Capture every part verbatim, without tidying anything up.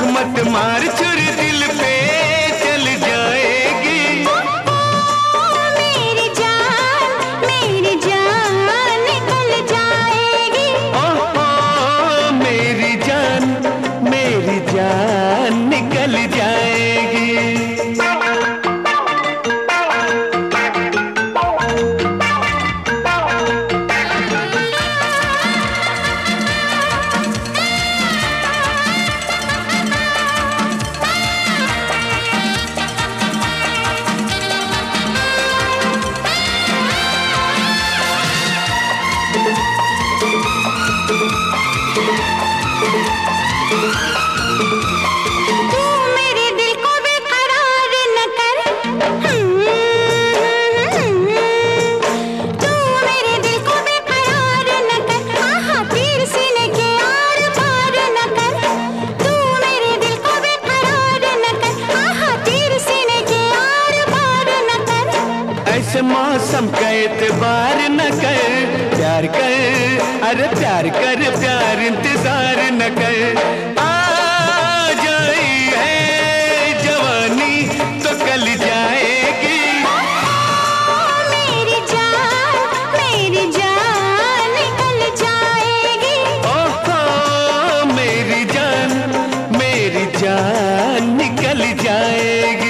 मत मार छुरी दिल पे चल जाएगी। मेरी जान मेरी जान निकल जाएगी। ओ, ओ मेरी जान मेरी जान निकल जाएगी। तू मेरे दिल को बेकरार न कर। तू मेरे दिल को बेकरार न कर। आहा तीर सीने के आर पार न कर। तू मेरे दिल को बेकरार न कर। आहा तीर सीने के आर पार न कर। ऐसे मौसम का एतबार न कर, प्यार कर, अरे प्यार कर, प्यार इंतजार न कर। आ जाई है जवानी तो कल जाएगी। मेरी जान मेरी जान निकल जाएगी। ओहो मेरी जान मेरी जान निकल जाएगी।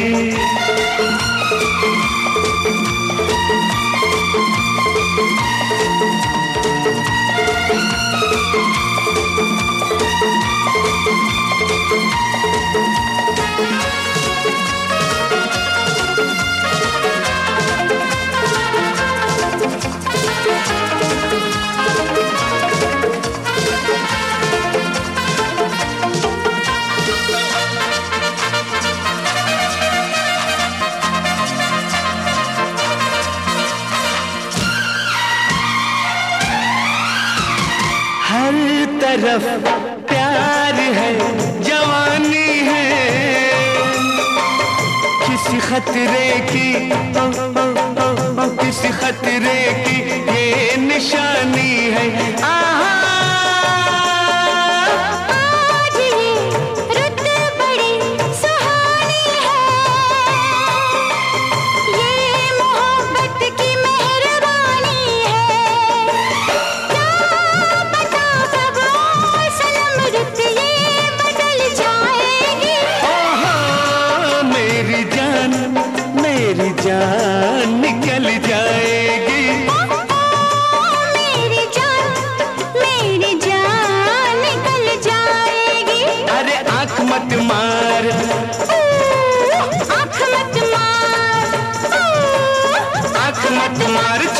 हर तरफ प्यार है, जवानी है, किसी खतरे की ओ, ओ, ओ, ओ, किसी खतरे की ये निशानी है। आहा आज ये रुत बड़ी सुहानी है। ये मोहब्बत की मेहरबानी है। क्या पता कब सनम रुत ये बदल जाएगी। ओहो मेरी जान मेरी जान निकल जाएगी। मेरी जान मेरी जान निकल जाएगी। अरे आंख मत मार, आँख मत मार, आंख मत मार